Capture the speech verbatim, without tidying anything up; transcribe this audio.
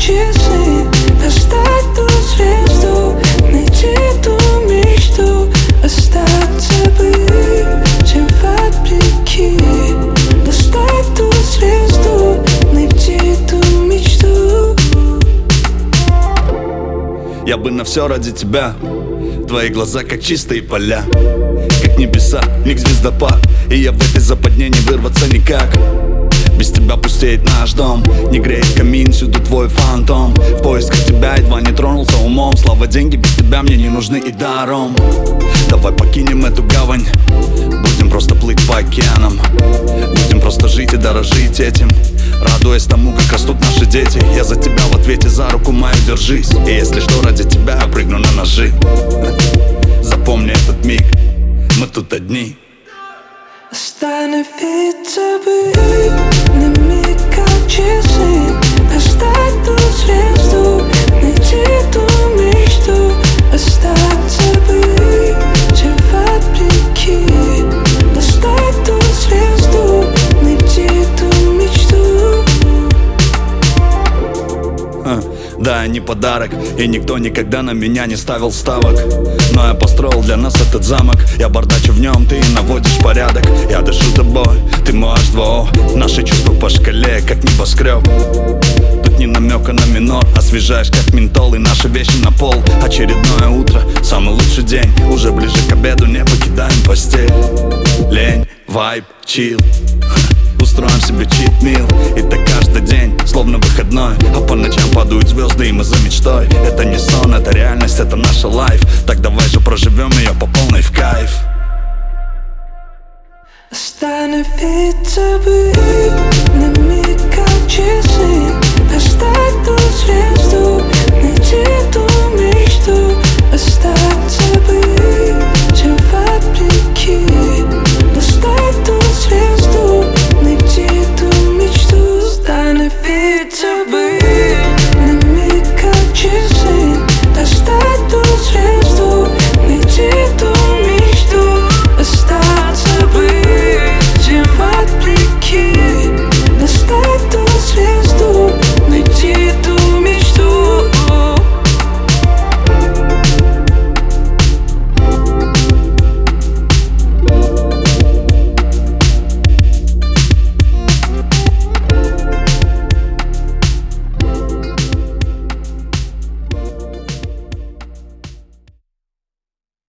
часы, достать ту звезду, найти ту мечту, остаться бы, чем вопреки. Достать ту звезду, найти ту мечту. Я бы на все ради тебя. Твои глаза как чистые поля, как небеса, миг звездопад. И я в этой западне не вырваться никак. Без тебя пустеет наш дом, не греет камин, всюду твой фантом. В поисках тебя едва не тронулся умом. Слава, деньги без тебя мне не нужны и даром. Давай покинем эту гавань, будем просто плыть по океанам. Будем просто жить и дорожить этим, радуясь тому, как растут наши дети. Я за тебя в ответе, за руку мою держись. И если что, ради тебя я прыгну на ножи. Запомни этот миг, мы тут одни. Остановиться бы на миг, как часы, достать ту звезду, найти ту мечту, остаться бы, чем вопреки. Достать ту звезду, найти ту мечту. а, Да, я не подарок, и никто никогда на меня не ставил ставок. Но я построил для нас этот замок. Я бардачу в нем, ты наводишь порядок. Я дышу тобой, ты мой эйч два о. Наши чувства по шкале, как небоскреб. Тут ни намека на минор, освежаешь как ментол. И наши вещи на пол. Очередное утро, самый лучший день. Уже ближе к обеду не покидаем постель. Лень, вайб, чил. Устроим себе чит-мил. И так каждый день, словно выходной. А по ночам падают звезды, и мы за мечтой. Это не сон, это реальность, это наша лайф. Так давай же проживем ее по полной в кайф. Остановиться бы на миг, как часы, достать